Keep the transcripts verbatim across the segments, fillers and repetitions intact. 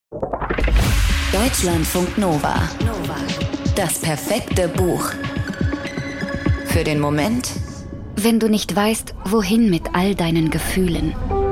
Deutschlandfunk Nova. Das perfekte Buch. Für den Moment, wenn du nicht weißt, wohin mit all deinen Gefühlen.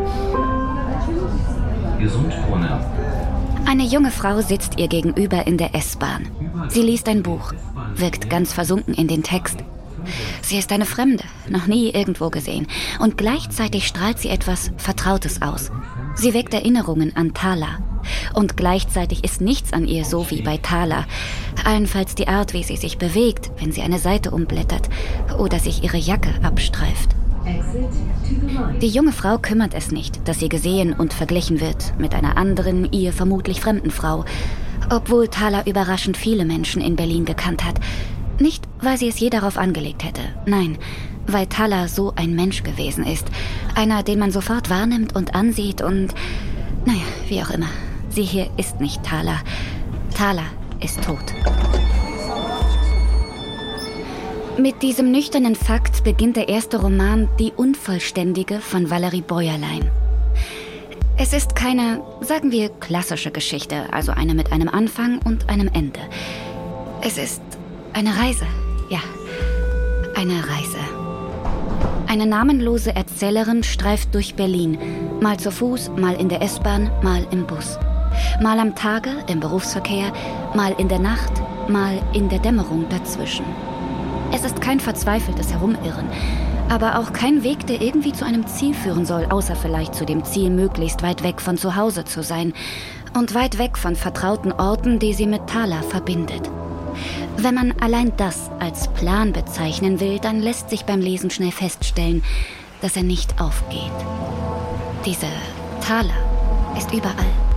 Eine junge Frau sitzt ihr gegenüber in der S-Bahn. Sie liest ein Buch, wirkt ganz versunken in den Text. Sie ist eine Fremde, noch nie irgendwo gesehen. Und gleichzeitig strahlt sie etwas Vertrautes aus. Sie weckt Erinnerungen an Thala. Und gleichzeitig ist nichts an ihr so wie bei Thala. Allenfalls die Art, wie sie sich bewegt, wenn sie eine Seite umblättert oder sich ihre Jacke abstreift. Die junge Frau kümmert es nicht, dass sie gesehen und verglichen wird mit einer anderen, ihr vermutlich fremden Frau. Obwohl Thala überraschend viele Menschen in Berlin gekannt hat. Nicht, weil sie es je darauf angelegt hätte. Nein, weil Thala so ein Mensch gewesen ist. Einer, den man sofort wahrnimmt und ansieht und... Naja, wie auch immer. Sie hier ist nicht Thala. Thala ist tot. Mit diesem nüchternen Fakt beginnt der erste Roman Die Unvollständige von Valerie Bäuerlein. Es ist keine, sagen wir, klassische Geschichte, also eine mit einem Anfang und einem Ende. Es ist eine Reise, ja, eine Reise. Eine namenlose Erzählerin streift durch Berlin, mal zu Fuß, mal in der S-Bahn, mal im Bus. Mal am Tage, im Berufsverkehr, mal in der Nacht, mal in der Dämmerung dazwischen. Es ist kein verzweifeltes Herumirren, aber auch kein Weg, der irgendwie zu einem Ziel führen soll, außer vielleicht zu dem Ziel, möglichst weit weg von zu Hause zu sein und weit weg von vertrauten Orten, die sie mit Thala verbindet. Wenn man allein das als Plan bezeichnen will, dann lässt sich beim Lesen schnell feststellen, dass er nicht aufgeht. Diese Thala ist überall.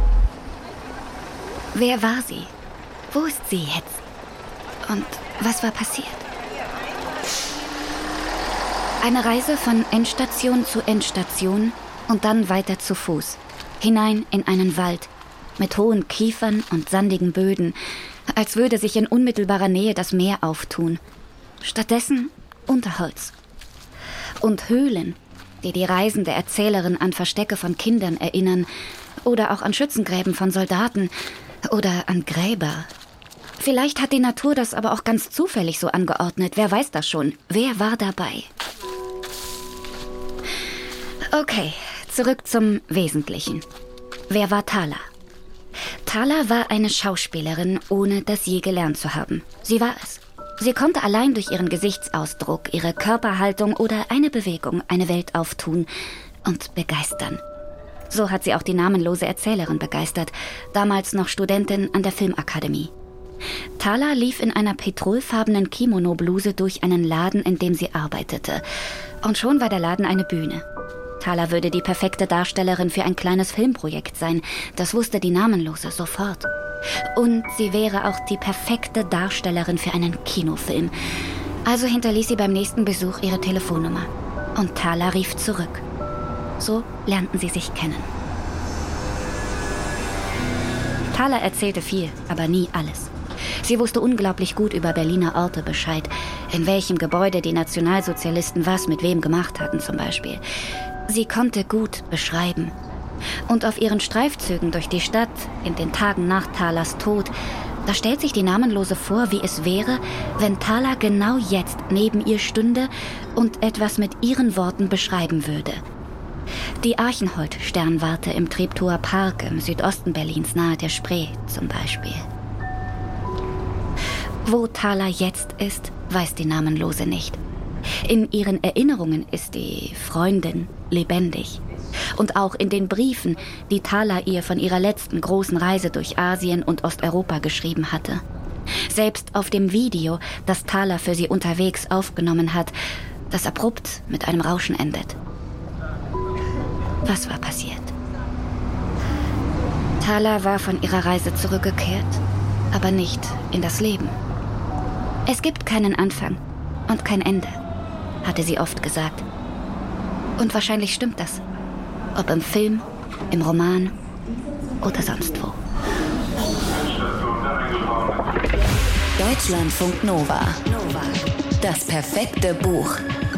Wer war sie? Wo ist sie jetzt? Und was war passiert? Eine Reise von Endstation zu Endstation und dann weiter zu Fuß. Hinein in einen Wald mit hohen Kiefern und sandigen Böden, als würde sich in unmittelbarer Nähe das Meer auftun. Stattdessen Unterholz. Und Höhlen, die die reisende Erzählerin an Verstecke von Kindern erinnern oder auch an Schützengräben von Soldaten oder an Gräber. Vielleicht hat die Natur das aber auch ganz zufällig so angeordnet. Wer weiß das schon? Wer war dabei? Okay, zurück zum Wesentlichen. Wer war Thala? Thala war eine Schauspielerin, ohne das je gelernt zu haben. Sie war es. Sie konnte allein durch ihren Gesichtsausdruck, ihre Körperhaltung oder eine Bewegung eine Welt auftun und begeistern. So hat sie auch die namenlose Erzählerin begeistert, damals noch Studentin an der Filmakademie. Thala lief in einer petrolfarbenen Kimono-Bluse durch einen Laden, in dem sie arbeitete. Und schon war der Laden eine Bühne. Thala würde die perfekte Darstellerin für ein kleines Filmprojekt sein. Das wusste die Namenlose sofort. Und sie wäre auch die perfekte Darstellerin für einen Kinofilm. Also hinterließ sie beim nächsten Besuch ihre Telefonnummer. Und Thala rief zurück. So lernten sie sich kennen. Thala erzählte viel, aber nie alles. Sie wusste unglaublich gut über Berliner Orte Bescheid. In welchem Gebäude die Nationalsozialisten was mit wem gemacht hatten zum Beispiel. Sie konnte gut beschreiben. Und auf ihren Streifzügen durch die Stadt, in den Tagen nach Thalas Tod, da stellt sich die Namenlose vor, wie es wäre, wenn Thala genau jetzt neben ihr stünde und etwas mit ihren Worten beschreiben würde. Die Archenhold-Sternwarte im Treptower Park im Südosten Berlins nahe der Spree zum Beispiel. Wo Thala jetzt ist, weiß die Namenlose nicht. In ihren Erinnerungen ist die Freundin lebendig. Und auch in den Briefen, die Thala ihr von ihrer letzten großen Reise durch Asien und Osteuropa geschrieben hatte. Selbst auf dem Video, das Thala für sie unterwegs aufgenommen hat, das abrupt mit einem Rauschen endet. Was war passiert? Thala war von ihrer Reise zurückgekehrt, aber nicht in das Leben. Es gibt keinen Anfang und kein Ende, hatte sie oft gesagt. Und wahrscheinlich stimmt das. Ob im Film, im Roman oder sonst wo. Deutschlandfunk Nova. Das perfekte Buch.